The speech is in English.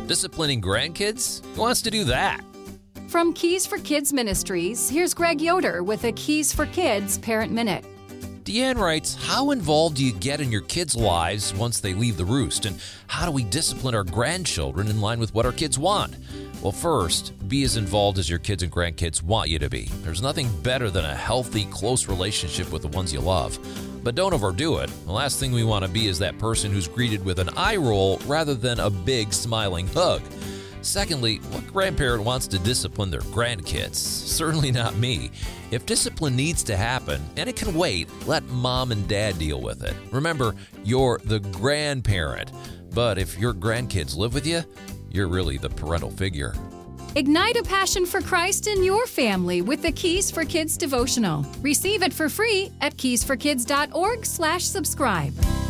Disciplining grandkids? Who wants to do that? From Keys for Kids Ministries, here's Greg Yoder with a Keys for Kids Parent Minute. Deanne writes, how involved do you get in your kids' lives once they leave the roost? And how do we discipline our grandchildren in line with what our kids want? Well, first, be as involved as your kids and grandkids want you to be. There's nothing better than a healthy, close relationship with the ones you love. But don't overdo it. The last thing we want to be is that person who's greeted with an eye roll rather than a big, smiling hug. Secondly, what grandparent wants to discipline their grandkids? Certainly not me. If discipline needs to happen, and it can wait, let mom and dad deal with it. Remember, you're the grandparent. But if your grandkids live with you, you're really the parental figure. Ignite a passion for Christ in your family with the Keys for Kids devotional. Receive it for free at keysforkids.org/subscribe.